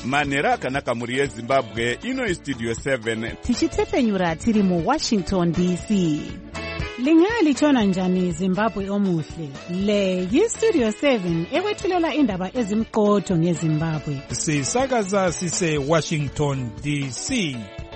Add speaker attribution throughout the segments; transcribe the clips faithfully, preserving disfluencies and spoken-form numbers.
Speaker 1: manhero akanaka mhuri yezimbabwe. Ino istudio seven
Speaker 2: tichitepfenyura tiri muwashington D C.
Speaker 3: Lingalitshona njani Zimbabwe omuhle? Le yistudio seven ekwethulela indaba ezimqotho ngeZimbabwe.
Speaker 4: Sisakaza sise Washington D C.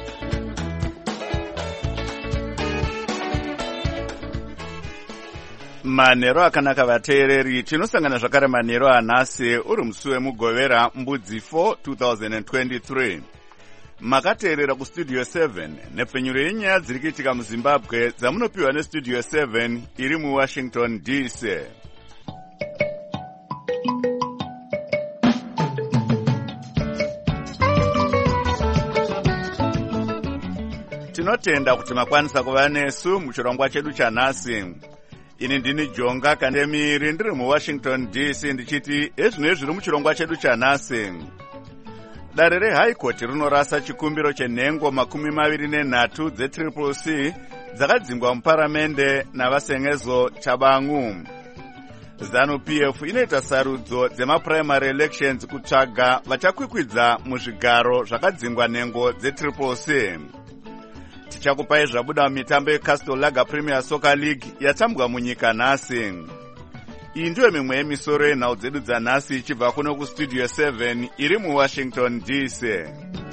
Speaker 1: manhero akanaka vateereri. Tinosangana zvakare manhero anhasi uri musi wemugovera mbudzi four two thousand twenty-three. Makateerera kustudio seven nepfenyuro yenyaya dziri kuitika muZimbabwe dzamunopiwa nestudio seven iri muWashington D C. Tinotenda kuti makwanisa kuva nesu muchirongwa chedu chanhasi. Ini ndini Jonga Kandemiri ndiri muWashington D C ndichiti ezvino zviri muchirongwa chedu chanhasi. Dare reHigh Court rinorasa chikumbiro chenhengo makumi maviri nenhatu dzetriple C dzakadzingwa muparamende navasengezo Chabangu. ZANU-P F inoita sarudzo dzemaprimary elections kutsvaga vachakwikwidza muzvigaro zvakadzingwa nhengo dzetriple C. Tichakupai zvabuda mumitambo yeCastle Lager Premier Soccer League yatambwa munyika nhasi. Iyi ndiyo mimwe yemisoro yenhau dzedu dzanhasi ichibva kuno kustudio seven iri muWashington D C.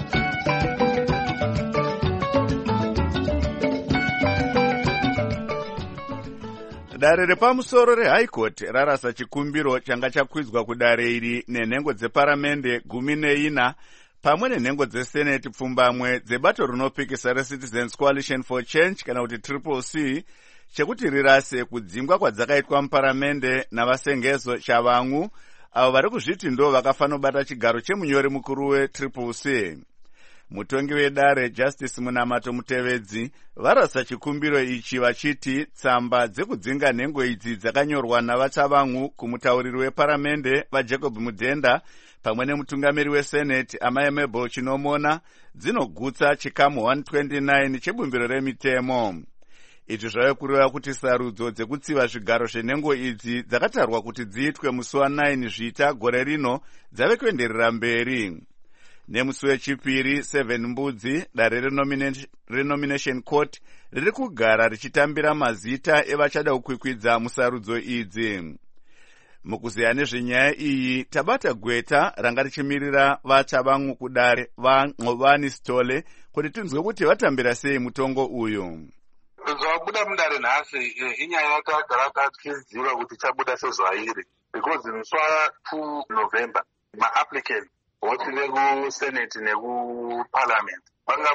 Speaker 1: Dare repamusoro reHigh Court rarasa chikumbiro changa chakwidzwa kudare iri nenhengo dzeparamende gumi neina pamwe nenhengo dzeseneti pfumbamwe dzebato rinopikisa reCitizens Coalition for Change kana kuti triple C chekuti rirase kudzingwa kwadzakaitwa muparamende navasengezo Chabangu avo vari kuzviti ndo vakafanobata chigaro chemunyori mukuru wetriple C. Mutongi wedare Justice Munamato Mutevedzi varasa chikumbiro ichi vachiti tsamba dzekudzinga nhengo idzi dzakanyorwa navaChabangu kumutauriri weparamende vaJacob Mudhenda pamwe nemutungamiri weseneti Amai Mabel Chinomona dzinogutsa chikamu one twenty-nine chebumbiro remitemo. Izvi zvave kureva kuti sarudzo dzekutsiva zvigaro zvenhengo idzi dzakatarwa kuti dziitwe musi wa9 zvita gore rino dzave kuenderera mberi. Nemusi wechipiri seven mbudzi dare renomination court riri kugara richitambira mazita evachada kukwikwidza musarudzo idzi. Mukuziya nezvenyaya iyi tabata gweta ranga richimirira vaChabangu kudare vaNqobani Stole kuti tinzwe kuti vatambira sei mutongo uyu.
Speaker 5: Zvabuda mudare nhasi inyaya yakagara tichiziva kuti chabuda sezvairi because musi wa2 November ma-applicant voti vekuseneti nekuparliament vanga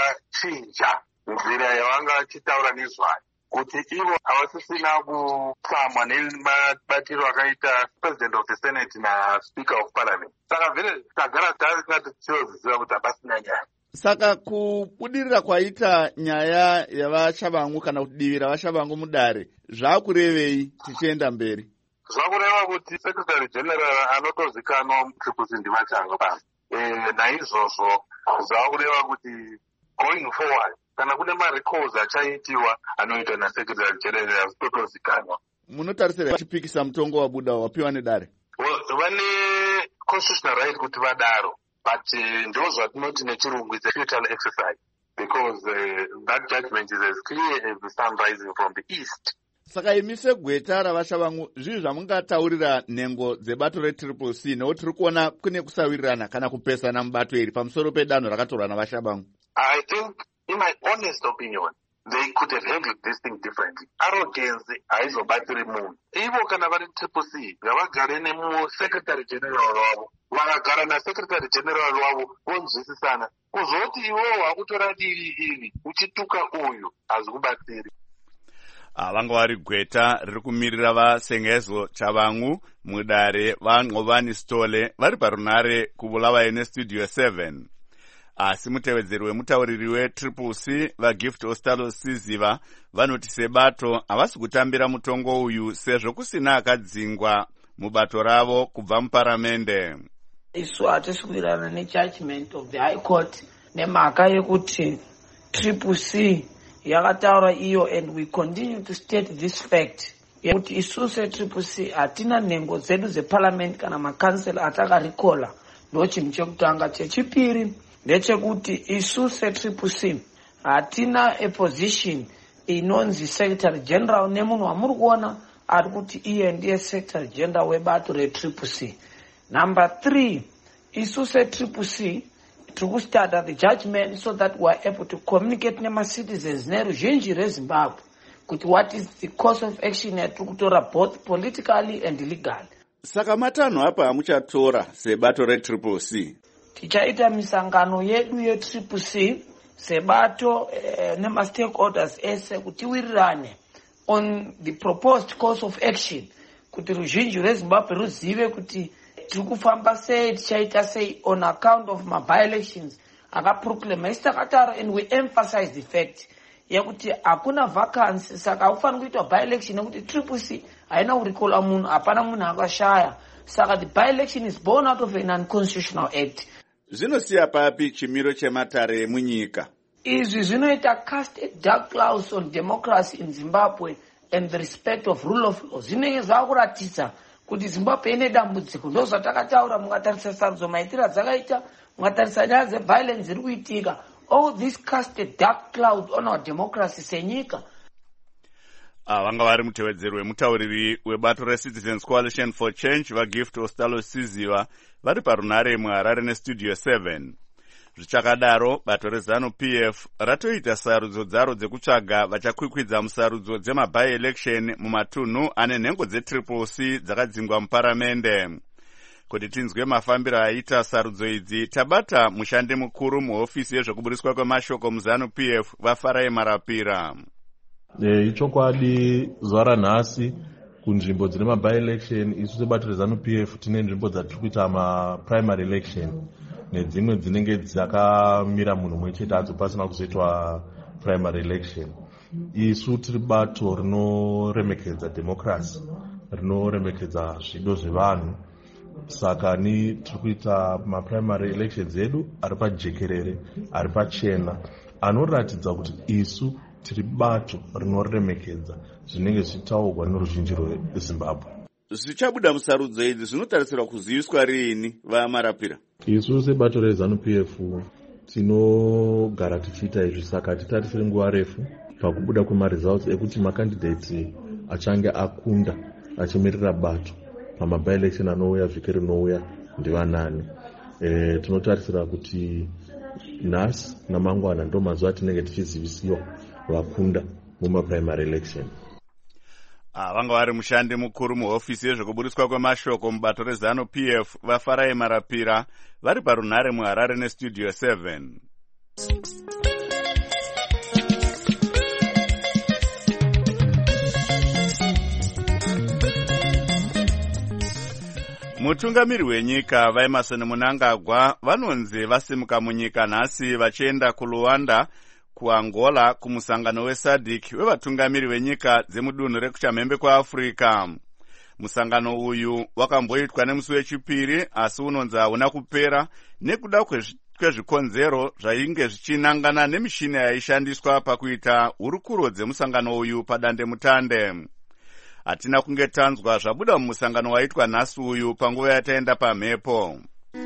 Speaker 5: vachinja nzira yavanga vachitaura nezvayo kuti ivo havasisina kutsamwa nemabatiro akaita president of the senate naspeaker of parliament. Saka vhele tagara taringati tichiziva kuti hapasina nyaya.
Speaker 1: Saka kubudirira kwaita nyaya yavaChabangu kana kuti divi ravaChabangu mudare zvakurevei tichienda mberi?
Speaker 5: Zvakureva kuti secretary general anotozikanwa mutriple C ndivachanga basi. E, naizvozvo zvakureva kuti going forward kana kune marecords achaitiwa anoitwa nasecretary general azitotozikanwa.
Speaker 1: Munotarisira vachipikisa mutongo wabuda wapiwa nedare?
Speaker 5: Vane constitutional right kuti vadaro. But uh, ndo zvatinoti nechirungu is a futile exercise because uh, that judgment is as clear as the sun rising from the east.
Speaker 1: Saka imi segweta ravaChabangu zvinhu zvamungataurira nhengo dzebato retriple C nekuti tiri kuona kune kusawirirana kana kupesana mubato iri pamusoro pedanho rakatorwa navaChabangu?
Speaker 5: I think in my honest opinion they could have handled this thing differently. Arrogance haizobatsiri munhu. Ivo kana vari triple C ngavagare nemusecretary general wavo, vakagara nasecretary general wavo vonzwisisana. Kuzoti ivowo hakutora divi iri uchituka uyu hazvikubatsiri.
Speaker 1: Vanga vari gweta riri kumirira vasengezo Chabangu mudare vaNqobani Stole vari parunare kuvulawa nestudio seven. Asi mutevedzeri wemutauriri wetriple C vaGift Ostalo Siziva vanoti sebato havasi kutambira mutongo uyu sezvo kusina akadzingwa mubato ravo kubva muparamende.
Speaker 6: Isu hatisiwirirana nejudgment of the High Court nemhaka yekuti triple C yakataura iyo, and we continue to state this fact yekuti isu setriple C hatina nhengo dzedu dzeparliament kana makansela atakarikola ndo chinhu chekutanga. Chechipiri ndechekuti isu setriple C hatina a position inonzi secretary general nemunhu wamuri kuona ari kuti iye ndiye secretary general webato retriple C. Number three, isu setriple C tiri kustudy the judgment so that we are able to communicate nemacitizens neruzhinji rwezimbabwe kuti what is the course of action yatiri kutora both politically and legally.
Speaker 1: Saka matanho apa hamuchatora sebato retriple C?
Speaker 6: Tichaita misangano yedu yetriple C sebato eh, nemastakeholders ese kuti tiwirirane on the proposed course of action kuti ruzhinji rwezimbabwe ruzive kuti tiri kufamba sei, tichaita sei on account of by-elections akaproclama. Isi takataura and we emphasize the fact yekuti hakuna vacancy, saka hakufanira kuitwa by-election nekuti triple C haina kurikola munhu, hapana munhu akashaya, saka the by-election is born out of an unconstitutional act.
Speaker 1: Zvinosiya papi chimiro chematare munyika?
Speaker 6: Izvi zvinoita cast a dark clouds on democracy in Zimbabwe and the respect of rule of law. Zvinenge zvakuratidza kuti Zimbabwe ine dambudziko. Ndo zvatakataura, mungatarisa sarudzo maitira dzakaita, mungatarisa nyaya dzeviolence dziri kuitika. All this cast a dark cloud on our democracy senyika.
Speaker 1: Ah, vanga vari mutevedzeri wemutauriri webato reCitizens Coalition for Change vaGift Ostalo Siziva vari parunare muHarare nestudio seven. Zvichakadaro, bato reZanu P F ratoita sarudzo dzaro dzekutsvaga vachakwikwidza musarudzo dzema-by-election mumatunhu ane nhengo dzetriple C dzakadzingwa muparamende. Kuti tinzwe mafambiro aita sarudzo idzi, tabata mushandi mukuru muhofisi yezvekuburiswa kwemashoko muZanu P F vaFarai Marapira.
Speaker 7: E, ichokwadi zuva ranhasi kunzvimbo dzine ma-by-election isu sebato reZanu P F tine nzvimbo dzatiri kuita ma-primary election nedzimwe dzinenge dzakamira munhu mumwe chete hadzo pasina kuzoitwa primary election. Isu tiri bato rinoremekedza democracy, rinoremekedza zvido zvevanhu, saka ni tiri kuita maprimary elections edu ari pajekerere, ari pachena, anoratidza kuti isu tiri bato rinoremekedza zvinenge zvichitaurwa noruzhinji rweZimbabwe.
Speaker 1: Zvichabuda musarudzo idzi zvinotarisirwa kuziviswa rini vaMarapira?
Speaker 7: Isu sebato reZanu P F tinogara tichiita izvi, saka titarisire nguva refu pakubuda kwemaresults ekuti makandidate achange akunda achimirira bato pama-by-election anouya vhiki rinouya ndivanani. E, tinotarisira kuti nhasi namangwana ndo mazuva atinenge tichizivisiwa vakunda mumaprimary election.
Speaker 1: Ah, vanga vari mushandi mukuru muhofisi yezvekuburiswa kwemashoko mubato reZanu P F vaFarai Marapira vari parunare muHarare nestudio seven. Mutungamiri wenyika vaEmmerson Mnangagwa vanonzi vasimuka munyika nhasi vachienda kuRwanda, kuAngola kumusangano weSADC wevatungamiri venyika dzemudunhu rekuchamhembe kwaAfrica. Musangano uyu wakamboitwa nemusi wechipiri asi unonzi hauna kupera nekuda kwezvikonzero zvainge zvichinangana nemishini yaishandiswa pakuita hurukuro dzemusangano uyu padande mutande. Hatina kunge tanzwa zvabuda mumusangano waitwa nhasi uyu panguva yataenda pamhepo.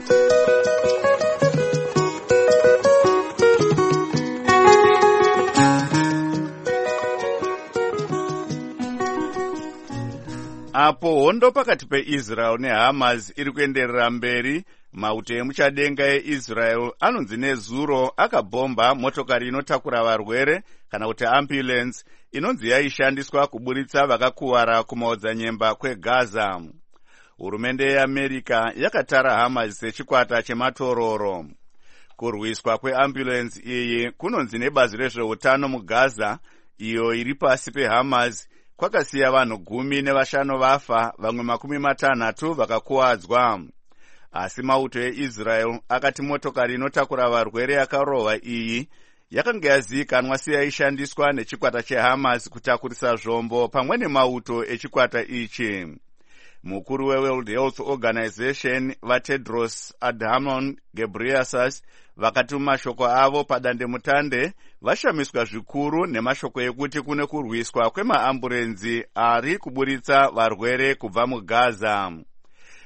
Speaker 1: Apo hondo pakati peIsrael neHamas iri kuenderera mberi, mauto emuchadenga eIsrael anonzi nezuro akabhomba motokari inotakura varwere kana kuti ambulance inonzi yaishandiswa kuburitsa vakakuwara kumaodzanyemba kweGaza. Hurumende yeAmerica yakatara Hamas sechikwata chematororo. Kurwiswa kweambulance iyi kunonzi nebazi rezveutano muGaza, iyo iri pasi peHamas, kwakasiya vanhu gumi nevashanu vafa, vamwe makumi matanhatu vakakuwadzwa. Asi mauto eIsrael akati motokari inotakura varwere yakarohwa iyi yakanga yazivikanwa seyaishandiswa nechikwata cheHamas kutakurisa zvombo pamwe nemauto echikwata ichi. Mukuru weWorld Health Organization vaTedros Adhanom Ghebreyesus vakati mumashoko avo padande mutande vashamiswa zvikuru nemashoko ekuti kune kurwiswa kwemaamburenzi ari kuburitsa varwere kubva muGaza.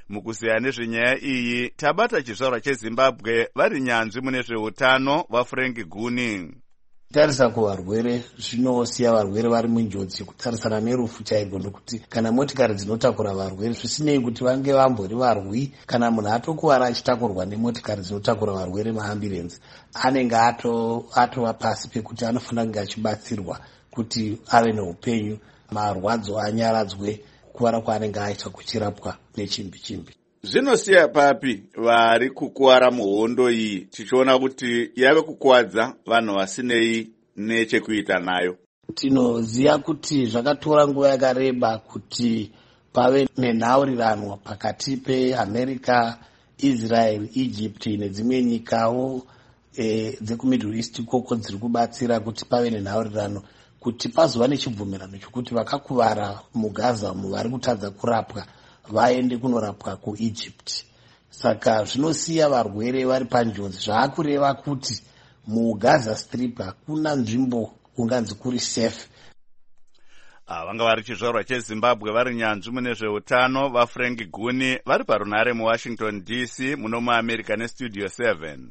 Speaker 1: Mukuseya nezvenyaya iyi tabata chizvarwa cheZimbabwe vari nyanzvi mune zveutano vaFrank Guni.
Speaker 8: Tarisa kuvarwere zvinosiya varwere vari munjodzi kutarisana nerufu chairwo, nokuti kana motikari dzinotakura varwere zvisinei kuti vange vambori varwi, kana munhu atokuvara achitakurwa nemotikari dzinotakura varwere maambulensi, anenge atova pasi pekuti anofanira kunge achibatsirwa kuti ave neupenyu, marwadzo anyaradzwe, kuvara kwaanenge aita kuchirapwa nechimbi chimbi.
Speaker 1: Zvinosiya papi vari kukuwara muhondo iyi tichiona kuti yave kukuwadza vanhu vasinei nechekuita nayo?
Speaker 8: Tinoziva kuti zvakatora nguva yakareba kuti pave nenhaurirano pakati peAmerica, Israel, Egypt nedzimwe nyikawo e, dzekuMiddle East koko dziri kubatsira kuti pave nenhaurirano kuti pazova nechibvumirano chokuti vakakuvara muGaza vari kutadza kurapwa vaende kunorapwa kuEgypt. Saka zvinosiya varwere vari panjodzi, zvaakureva kuti muGaza Strip hakuna nzvimbo kunganzi kuri safe.
Speaker 1: Vanga vari chizvarwa cheZimbabwe vari nyanzvi mune zveutano vaFrank Guni vari parunhare muWashington D C muno muAmerica neStudio seven.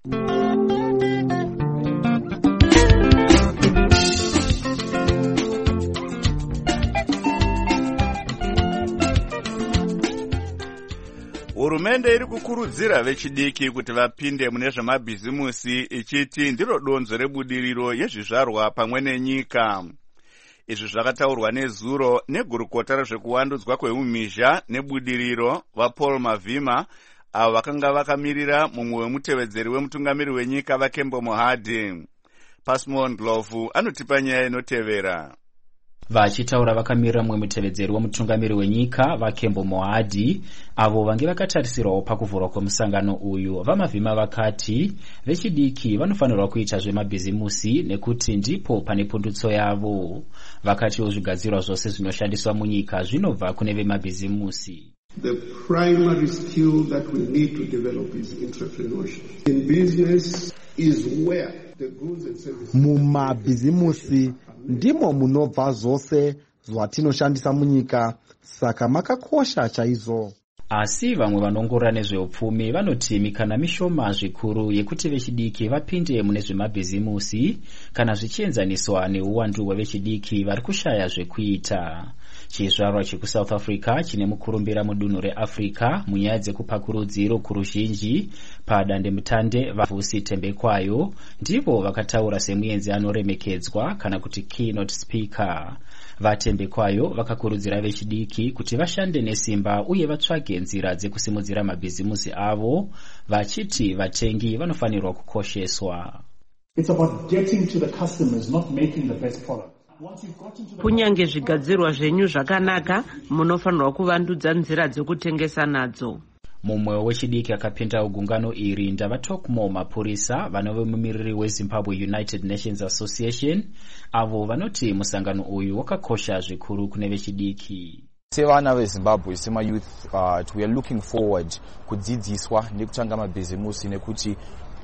Speaker 1: Hurumende iri kukurudzira vechidiki kuti vapinde mune zvemabhizimusi ichiti ndiro donzo rebudiriro yezvizvarwa pamwe nenyika. Izvi zvakataurwa nezuro negurukota rezvekuwandudzwa kweumhizha nebudiriro vaPaul Mavhima, avo vakanga vakamirira mumwe wemutevedzeri wemutungamiri wenyika vaKembo Mohadi. Pasmon Ndlovu anotipa nyaya inotevera.
Speaker 9: Vachitaura vakamirira mumwe mutevedzeri wemutungamiri wenyika vaKembo Mohadi, avo vange vakatarisirwawo pakuvhurwa kwemusangano uyu, vaMavhima vakati vechidiki vanofanirwa kuita zvemabhizimusi nekuti ndipo pane pundutso yavo. Vakatiwo zvigadzirwa zvose zvinoshandiswa munyika zvinobva kune vemabhizimusi.
Speaker 10: The primary skill that we need to develop is entrepreneurship. In business is where the goods and services.
Speaker 11: Mumabhizimusi ndimo munobva zvose zvatinoshandisa munyika, saka makakosha chaizvo.
Speaker 9: Asi vamwe vanongorora nezveupfumi vanoti mikana mishoma zvikuru yekuti vechidiki vapinde mune zvemabhizimusi kana zvichienzaniswa neuwandu hwevechidiki vari kushaya zvekuita. Chizvarwa chekuSouth Africa chine mukurumbira mudunhu reAfrica munyaya dzekupakurudziro kuruzhinji padandemutande vaVusi Thembekwayo ndivo vakataura semuenzi anoremekedzwa kana kuti keynote speaker. VaThembekwayo vakakurudzira vechidiki kuti vashande nesimba uye vatsvage nzira dzekusimudzira mabhizimusi avo, vachiti vatengi vanofanirwa kukosheswa.
Speaker 12: It's about getting to the customers, not making the best product.
Speaker 13: Kunyange zvigadzirwa zvenyu zvakanaka, munofanirwa kuvandudza nzira dzekutengesa nadzo.
Speaker 9: Mumwe wechidiki akapinda ugungano iri ndavaTokmo Mapurisa vanove mumiriri weZimbabwe United Nations Association, avo vanoti musangano uyu wakakosha zvikuru kune vechidiki.
Speaker 14: Sevana veZimbabwe sema youth uh, we are looking forward kudzidziswa nekutanga mabhizimusi nekuti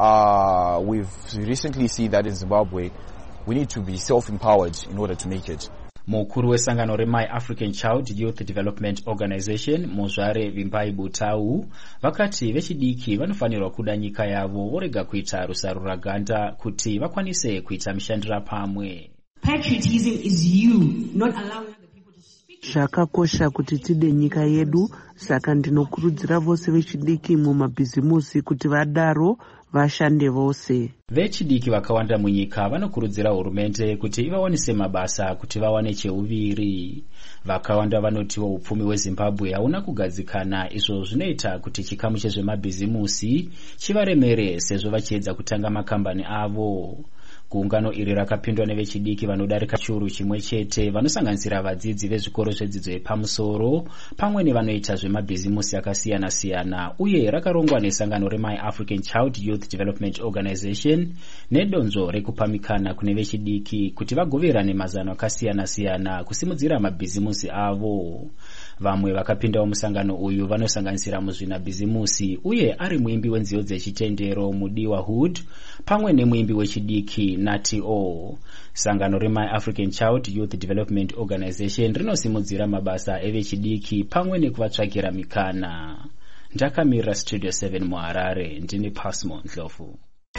Speaker 14: uh, we've recently seen that in Zimbabwe we need to be self-empowered in order to make it.
Speaker 9: Mukuru wesangano reMy African Child Youth Development Organization Muzvare Vimbai Butau vakati vechidiki vanofanirwa kuda nyika yavo vorega kuita rusarura ganda kuti vakwanise kuita mishandira pamwe.
Speaker 15: Patriotism is you not allowing other people to speak.
Speaker 16: Zvakakosha kuti tide nyika yedu, saka ndinokurudzira vose vechidiki mumabhizimusi kuti vadaro vashande vose.
Speaker 9: Vechidiki vakawanda munyika vanokurudzira hurumende kuti ivawanise mabasa kuti vawane cheuviri. Vakawanda vanotiwo upfumi hweZimbabwe hauna kugadzikana, izvo zvinoita kuti chikamu chezvemabhizimusi chivaremere sezvo vachiedza kutanga makambani avo. Gungano iri rakapindwa nevechidiki vanodarika chiuru chimwe chete vanosanganisira vadzidzi vezvikoro zvedzidzo yepamusoro pamwe nevanoita zvemabhizimusi akasiyana siyana, uye rakarongwa nesangano reMy African Child Youth Development Organization nedonzvo rekupamikana kune vechidiki kuti vagoverane mazano akasiyana siyana kusimudzira mabhizimusi avo. Vamwe vakapindawo musangano uyu vanosanganisira muzvinabhizimusi uye ari muimbi wenziyo dzechitendero Mudiwa Hood pamwe nemuimbi wechidiki Nati O. Sangano reMy African Child Youth Development Organization rinosimudzira mabasa evechidiki pamwe nekuvatsvakira mikana. Ndakamira Studio seven muHarare, ndini Pasmo Ndlovu.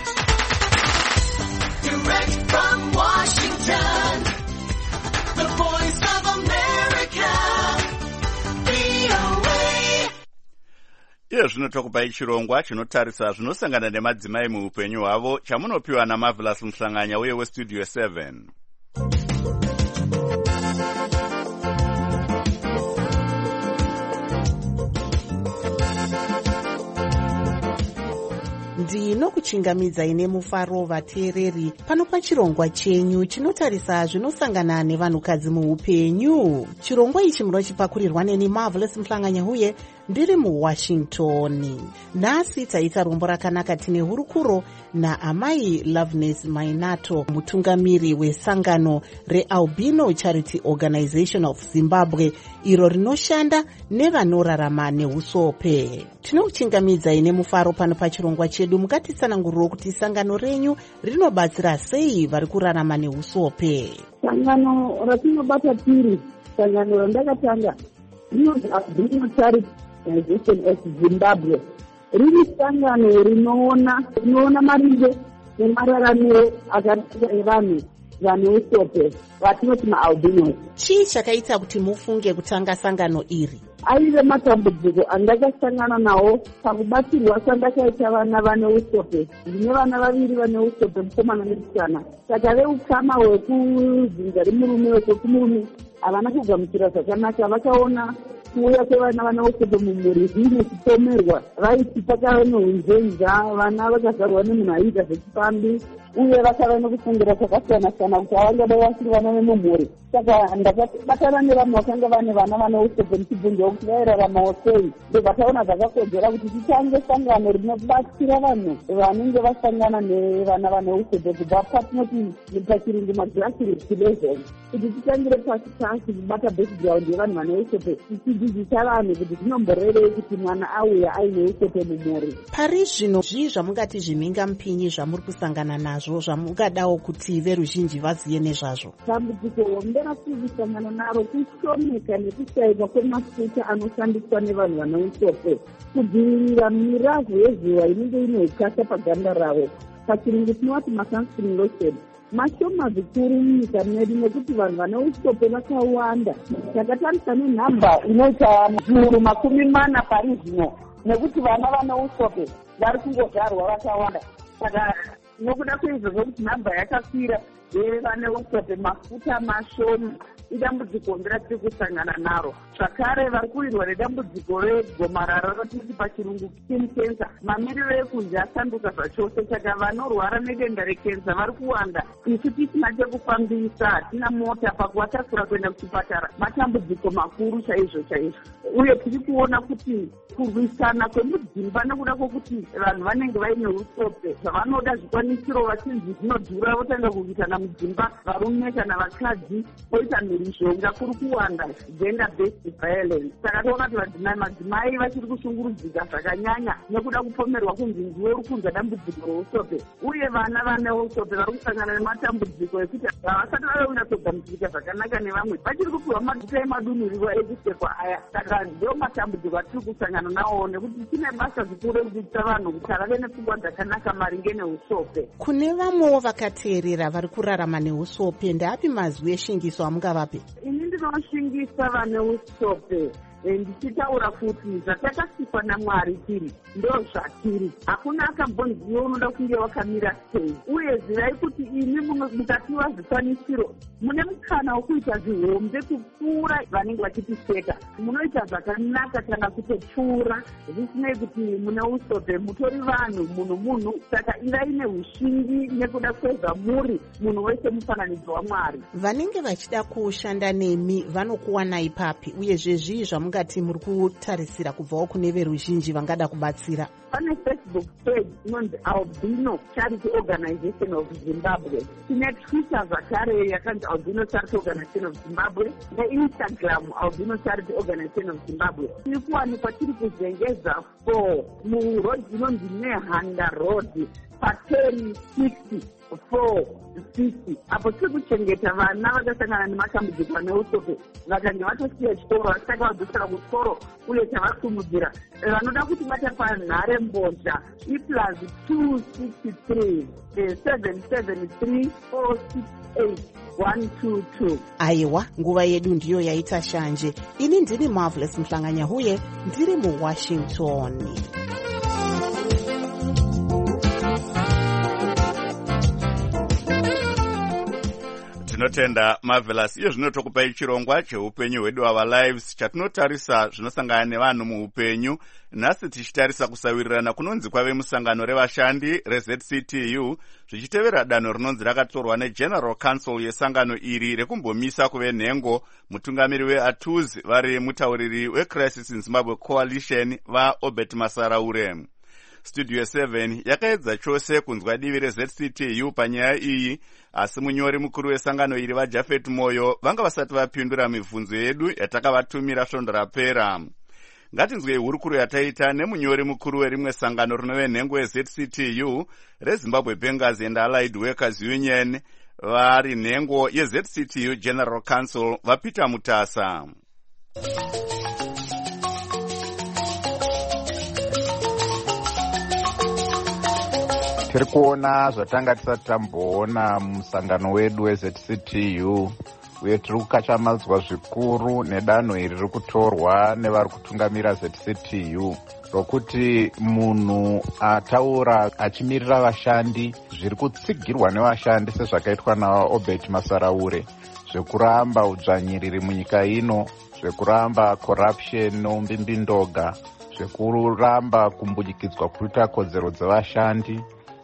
Speaker 17: Direct from Washington, the voice of America, V O A.
Speaker 1: Iyo zvino tokupai chirongwa chinotarisa zvinosangana nemadzimai muupenyu hwavo chamunopiwa naMarvelous Muhlanganya uye weStudio seven.
Speaker 2: ndinokuchingamidzai nemufaro vateereri pano pachirongwa chenyu chinotarisa zvinosangana nevanhukadzi muupenyu. Chirongwa ichi munochipakurirwa neni Marvelous Muhlanganya uye ndiri muWashington. Nhasi taita rombo rakanaka tine hurukuro naamai Loveness Mainato, mutungamiri wesangano reAlbino Charity Organization of Zimbabwe, iro rinoshanda nevanorarama neusope. Tinokuchingamidzai nemufaro pano pachirongwa chedu. Mukatitsananguriro kuti sangano renyu rinobatsira sei vari kurarama neusope.
Speaker 18: Sangano ratinobata tiri, sangano randakatanga rinonzi Albino Charity Organization of Zimbabwe. Riri sangano rinoona rinoona maringe nemararamiro akaita evanhu vane usope vatinoti maAlbinos.
Speaker 2: Chii chakaita kuti mufunge kutanga sangano iri?
Speaker 18: Aive matambudziko andakasangana nawo pakubatsirwa kwandakaita vana vane usope. Ndine vana vaviri vane usope, mukomana nemusikana. Saka veukama hwekuzinga remurume wekumurume havana kugamuchira zvakanaka. Vakaona kuuya kwevana vane usope mumhuri zvinochipomerwa, vaiti pakava neunzenza, vana vakazarwa nemunhu aiita zvechipambi uye vakava nekufungira zvakasiyana-siyana kuti havangada vasiri vana vemumhuri. Saka ndakabatana nevanhu vakanga vane vana vane usope ndichibvunzwa kuti vairaramawo sei. Ndobva taona zvakakodzera kuti titange sangano rinobatsira vanhu vanenge vasangana nevana vane usope kubva patinoti pachirungu magrassroots level, kuti titangire pasi pasi kubata background yevanhu vane usope, tichidzidzisa vanhu kuti zvinomborevei kuti mwana auya aine usope mumhuri.
Speaker 2: Pari zvino zvii zvamungati zvimhinga mupinyi zvamuri kusangana nazvo zvamungadawo kuti veruzhinji vaziye nezvazvo?
Speaker 18: Dambudziko nderativisangana naro kushomeka nekushaikwa kwemafuta anoshandiswa nevanhu vane usope kudzivirira miravhu yezuva inenge ine ukasha paganda ravo. Pachirungu tinoti masunscreen lotion mashoma zvikuru munyika medu nekuti vanhu vane usope vakawanda. Takatarisa nenhamba inoita zviuru makumi mana pari zvino, nekuti vana vane usope vari kungogarwa vakawanda. Saka nokuda kweizvozvo kuti nhamba yakakwira yevane usope mafuta mashoma idambudziko nderatiri kusangana naro. Zvakare vari kuwirwa nedambudziko regomarara ratiti pachirungu skin cancer. Mamiriro ekunze asanduka zvachose, saka vanorwara nedenda rekenza vari kuwanda. Isu tisina chekufambisa, hatina mota pakuvatakura kuenda kuchipatara. Matambudziko makuru chaizvo chaizvo. Uye tiri kuona kuti kurwisana kwemudzimba nekuda kwokuti vanhu vanenge vaine usope zvavanoda zvikwanisiro vachinzi zvinodhura, votanga kuitana mudzimba, varume kana vakadzi, poita mhirizhonga, kuri kuwanda gender based violence. Saka toona kuti vadzimai madzimai vachiri kushungurudzika zvakanyanya nekuda kupomerwa kunzi ndiwe uri kunza dambudziko reusope. Uye vana vane usope vari kusangana nematambudziko ekuti havasati vave kunyatsogamuchirika zvakanaka nevamwe, vachiri kupiwa maguta emadunhuriro ekusekwa aya. Saka ndio matambudziko atiri kusangana nawo, nekuti tine basa zikuru rekudzidzisa vanhu kuti vave nepfungwa dzakanaka maringe neusope.
Speaker 2: Kune vamwewo vakateerera vari kurarama neusope, ndeapi mazwi eshingiso amungavape?
Speaker 18: Ini ndinoshingisa vane usope ndichitaura kuti zvatakasikwa naMwari tiri ndo zvatiri. Hakuna akambonziva unoda kunge wakamira sei. Uye zivai kuti imi mukapiwa zvikwanisiro mune mukana wokuita zvihombe kupfuura vanenge vachitiseka. Munoita zvakanaka kana kutopfuura, zvisinei kuti mune usope mutori vanhu, munhu munhu. Saka ivai neushingi nekuda kwezva muri munhu wese mufananidzo waMwari.
Speaker 2: Vanenge vachida kushanda nemi vanokuwanai papi, uye zvezvii zvamunga zvamungati muri kutarisira kubvawo kune veruzhinji vangada kubatsira?
Speaker 18: Pane Facebook page inonzi Albino Charity Organization of Zimbabwe. Tine Twitter zvakare yakanzi Albino Charity Organization of Zimbabwe, neInstagram Albino Charity Organization of Zimbabwe. Tiri kuwanikwa tiri kuzengeza four muroad inonzi Nehanda Road pateni sixty four sixty. Apo tiri kuchengeta vana vakasangana nematambudziko neusope vakange vatosiya chikoro vasitaka vadzosera kuchikoro uye tavasumudzira vanoda kuti vatapa nhare mbozha iplus two six three seven seven three four six eight one two two.
Speaker 2: Aiwa, nguva yedu ndiyo yaita shanje. Ini ndiri Marvelous Mhlanganyahuye, ndiri muWashington.
Speaker 1: Tinotenda Marvelous. Iyo zvinotokupai chirongwa cheupenyu hwedu Our Lives chatinotarisa zvinosangana nevanhu muupenyu. Nhasi tichitarisa kusawirirana kunonzi kwave musangano revashandi reZ C T U zvichitevera danho rinonzi rakatorwa neGeneral Council yesangano iri rekumbomisa kuve nhengo mutungamiri weATUZ vari mutauriri weCrisis in Zimbabwe Coalition vaObert Masaraure. Studio seven yakaedza chose kunzwa divi reZ C T U panyaya iyi, asi munyori mukuru wesangano iri vaJafet Moyo vanga vasati vapindura mibvunzo yedu yatakavatumira svondo rapera. Ngatinzwei hurukuro yataita nemunyori mukuru werimwe sangano rinove nhengo yeZ C T U reZimbabwe Bankers and Allied Workers Union vari nhengo yeZ C T U General Council vaPeter Mutasa.
Speaker 19: Tiri kuona zvatanga tisati tamboona musangano wedu weZ C T U, uye tiri kukachamadzwa zvikuru nedanho iri riri kutorwa nevari kutungamira Z C T U rokuti munhu ataura achimirira vashandi zviri kutsigirwa nevashandi sezvakaitwa naObert Masaraure, zvekuramba udzvanyiriri munyika ino, zvekuramba corruption noumbimbindoga, zvekuramba kumbudikidzwa kuita kodzero dzevashandi,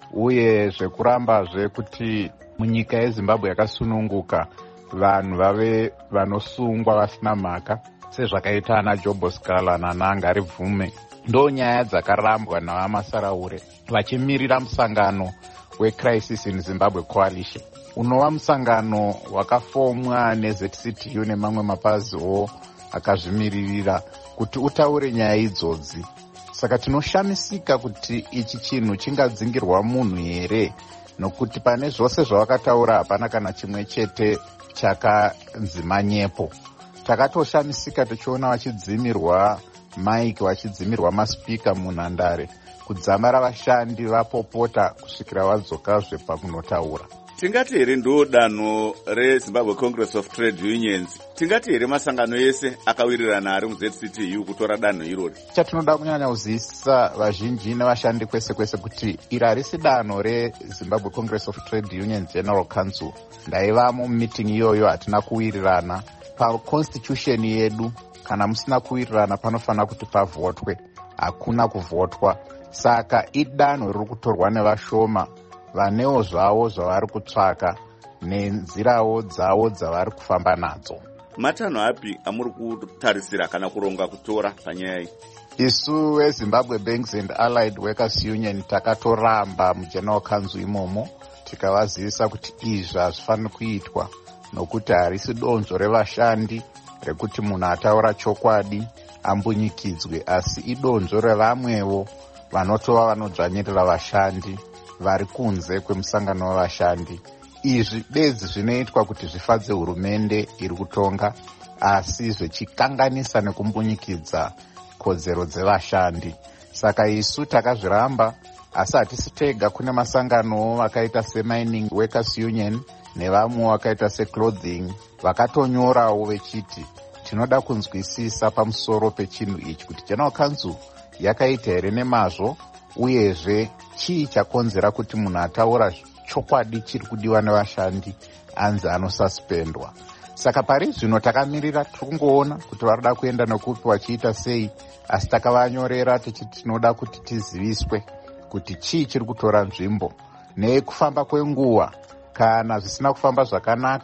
Speaker 19: uye zvekurambazve kuti munyika yeZimbabwe yakasununguka vanhu vave vanosungwa vasina mhaka sezvakaita ana Jobo Scala naNangari Bvume. Ndo nyaya dzakarambwa navaMasaraure vachimirira musangano weCrisis in Zimbabwe Coalition, unova musangano wakafomwa neZ C T U nemamwe mapaziwo akazvimiririra kuti utaure nyaya idzodzi. Saka tinoshamisika kuti ichi chinhu chingadzingirwa munhu here, nokuti pane zvose zvavakataura hapana kana chimwe chete chakanzi manyepo. Takatoshamisika tichiona vachidzimirwa mike, vachidzimirwa maspika munhandare, kudzamara vashandi vapopota kusvikira vadzokazve pakunotaura.
Speaker 1: Tingati here ndo danho reZimbabwe Congress of Trade Unions, tingati here masangano ese akawirirana ari muZ C T U kutora danho irori.
Speaker 19: Chatinoda kunyanya kuzivisa vazhinji nevashandi kwese kwese kuti iri harisi danho reZimbabwe Congress of Trade Unions General Council. Ndaivamo mumeeting iyoyo, hatina kuwirirana. PaConstitution yedu kana musina kuwirirana panofanira kuti pavhotwe, hakuna kuvhotwa. Saka idanho riri kutorwa nevashoma vanewo zvavo zvavari kutsvaka nenzirawo dzavo dzavari kufamba nadzo.
Speaker 1: Matanho api amuri kutarisira kana kuronga kutora panyaya iyi?
Speaker 19: Isu weZimbabwe Bankers and Allied Workers Union takatoramba muGeneral Council imomo tikavazivisa kuti izvi hazvifaniri kuitwa, nokuti harisi donzvo revashandi rekuti munhu ataura chokwadi ambunyikidzwe, asi idonzvo revamwewo vanotova vanodzvanyirira vashandi vari kunze kwemusangano wevashandi. Izvi bedzi zvinoitwa kuti zvifadze hurumende iri kutonga, asi zvichikanganisa nekumbunyikidza kodzero dzevashandi. Saka isu takazviramba, asi hatisi tega. Kune masangano vakaita seMining Workers Union nevamwe vakaita seClothing vakatonyorawo vechiti tinoda kunzwisisa pamusoro pechinhu ichi kuti General Council yakaita here nemazvo, uyezve chii chakonzera kuti munhu ataura chokwadi chiri kudiwa nevashandi anzi anosuspendwa. Saka pari zvino takamirira tikungoona kuti varida kuenda nekupi vachiita sei, asi takavanyorera tichiti tinoda kuti tiziviswe kuti chii chiri kutora nzvimbo. Nekufamba kwenguva, kana zvisina kufamba zvakanaka,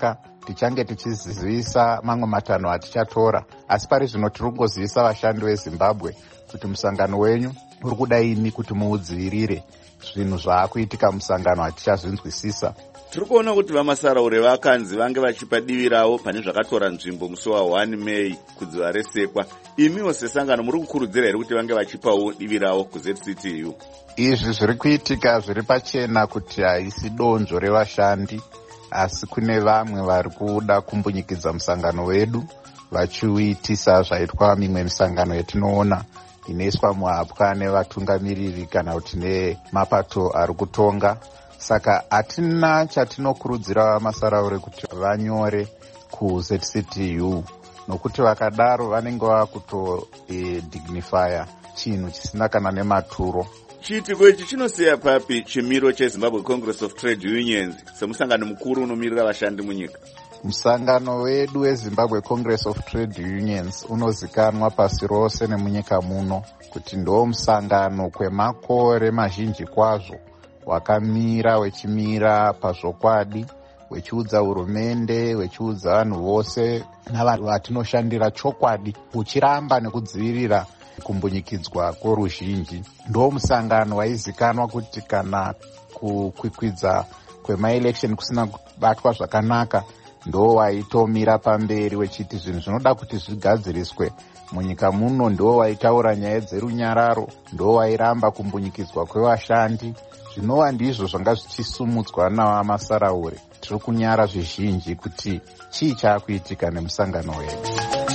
Speaker 19: tichange tichizivisa mamwe matanho atichatora, asi pari zvino tiri kungozivisa vashandi vezimbabwe kuti musangano wenyu uri kuda imi kuti muudzivirire zvinhu zvaakuitika musangano hatichazvinzwisisa.
Speaker 1: Tiri kuona kuti vamasaraure vakanzi vange vachipa divi ravo pane zvakatora nzvimbo musi wa one May kudziva resekwa. Imiwo sesangano muri kukurudzira here kuti vange vachipawo divi ravo kuZ C T U?
Speaker 19: Izvi zviri kuitika zviri pachena kuti haisi donzvo revashandi, asi kune vamwe vari kuda kumbunyikidza musangano wedu vachiuitisa zvaitwa mimwe misangano yatinoona inoiswa muhapwa nevatungamiriri kana kuti nemapato ari kutonga. Saka hatina chatinokurudzira masaraure kuti vanyore kuZ C T U, nokuti vakadaro vanenge vakuto e, dignifya chinhu chisina kana nematuro.
Speaker 1: Chiitiko ichi chinosiya papi chimiro cheZimbabwe Congress of Trade Unions semusangano mukuru unomirira vashandi munyika?
Speaker 19: Musangano wedu weZimbabwe Congress of Trade Unions unozikanwa pasi rose nemunyika muno kuti ndo musangano kwemakore mazhinji kwazvo wakamira wechimira pazvokwadi, wechiudza hurumende, wechiudza vanhu vose navanhu vatinoshandira chokwadi, uchiramba nekudzivirira kumbunyikidzwa kworuzhinji. Ndo musangano waizikanwa kuti kana kukwikwidza kwemaelection kusina kubatwa zvakanaka, ndo waitomira pamberi wechiti zvinhu zvinoda kuti zvigadziriswe munyika muno, ndo waitaura nyaya dzerunyararo, ndo wairamba kumbunyikidzwa kwevashandi. Zvinova ndizvo zvanga zvichisumudzwa navamasaraure. Tiri kunyara zvizhinji kuti chii chaakuitika nemusangano wedu.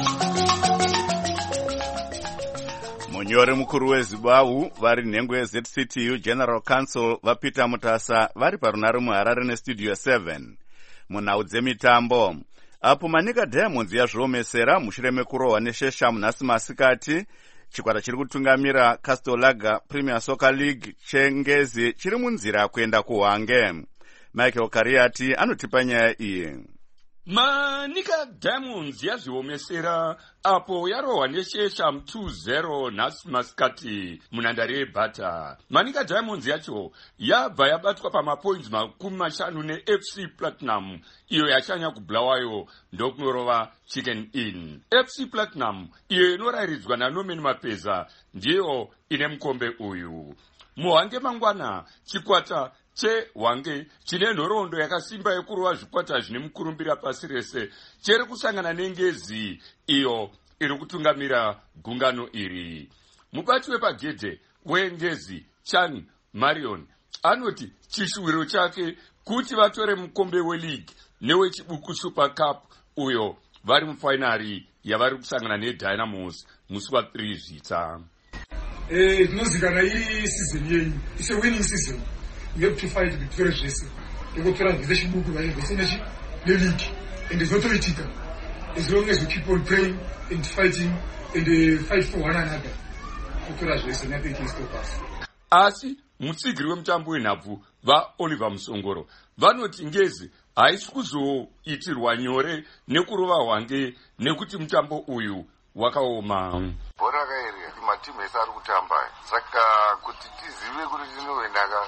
Speaker 1: Munyori mukuru weZimbabwe vari nhengo yeZ C T U General Council vaPeter Mutasa vari parunare muHarare neStudio seven. Munhau dzemitambo, apo Manika Diamonds yazviomesera mushure mekurohwa neshesha munhasi masikati, chikwata chiri kutungamira Castle Lager Premier Soccer League chengezi chiri munzira kuenda kuHwange. Michael Kariati anotipa nyaya iyi.
Speaker 20: Manika Diamonds yazviomesera apo yarohwa neshesha mu two zero nhasi masikati munhandare yeBata. Manika Diamonds yacho yabva yabatwa pamapoints makumi mashanu neF C Platinum, iyo yachanya kubulawayo ndokunorova Chicken Inn. F C Platinum, iyo inorayiridzwa naNorman Mapeza, ndiyo ine mukombe uyu. Muhwange mangwana, chikwata cheHwange chine nhoroondo yakasimba yekurova zvikwata zvine mukurumbira pasi rese chiri kusangana nengezi iyo iri kutungamira gungano iri. Mubati wepagedhe wengezi Chan Marion anoti chishuwiro chake kuti vatore mukombe weleague newechibuku Super Cup uyo vari mufainari yavari kusangana neDynamos musi wa three zvita.
Speaker 21: Eh, tinozikana iri season yeyi, it's a winning season. You have to fight victory zvese. Ndikotora zvese chibuku vaye zvese nechi league, and it's not politika. As long as you keep on praying and fighting and uh, fight for one another. Kutora zvese nothing can stop us.
Speaker 20: Asi mutsigiri wemutambo wenhabvu vaOliver Musongoro vanoti ngezi haisi kuzoitirwa nyore nekurova Hwange nekuti mutambo uyu wakaoma.
Speaker 22: Bhora kairi matimu ese ari kutamba, saka kuti tizive kuti tinoendaka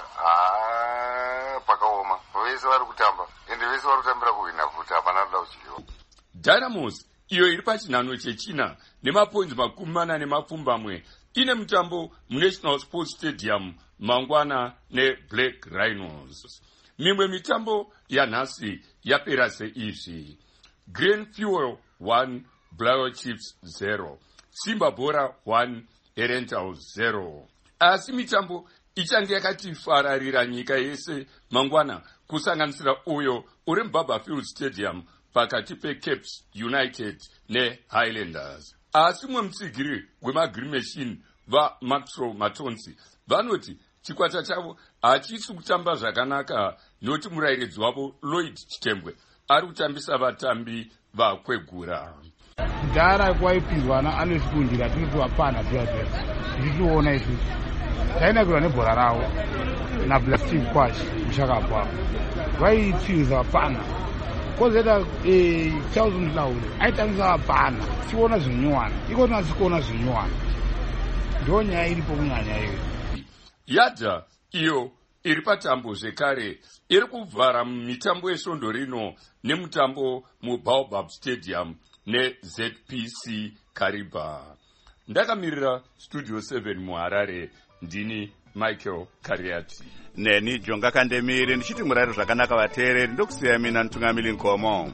Speaker 22: haa pakaoma. Vese vari kutamba ende vese vari kutambira kuhwina futi, hapana kuda kuchiva.
Speaker 20: Dynamos iyo iri pachinhano chechina nemapoints makumi mana nemapfumbamwe ine mutambo muNational Sports Stadium mangwana neBlack Rhinos. Mimwe mitambo yanhasi yapera seizvi: Green Fuel one, Blair Chiefs zero, Simba Bora one, Herentals zero. Asi mitambo ichange yakati fararira nyika yese mangwana kusanganisira uyo uri muBarberfield Stadium pakati peCapes United neHighlanders. Asi mwe mutsigiri wemaGreen Machine vaMaxwell Matonzi vanoti chikwata chavo hachisi kutamba zvakanaka noti murayiridzi wavo Lloyd Chitembwe ari kutambisa vatambi vakwegura.
Speaker 23: Kudhara kwaipinzwana anozvikundira tinoti vapana zviya zvichiona izvi tainakirwa nebhora ravo naBlastic Quash muchakabva vaipinza vapana kozoita Charles Mlauri aitambisa vapana tichiona zvinyuwana iko tinasi kuona zvinyuwana, ndo nyaya iripo kunyanya iyo.
Speaker 20: Yadha iyo iri patambo zvekare iri kuvhara mitambo yesvondo rino nemutambo mubaobab stadium neZ P C Kariba. Ndakamirira studio seven muharare, ndini Michael Kariati.
Speaker 1: Neni Jonga Kandemiri ndichiti murari zvakanaka vateereri, ndokusiya mina Ntungamiri Nkomo.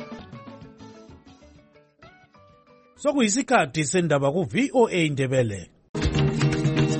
Speaker 3: Sokuyisikhathi sendaba ku V O A Ndebele.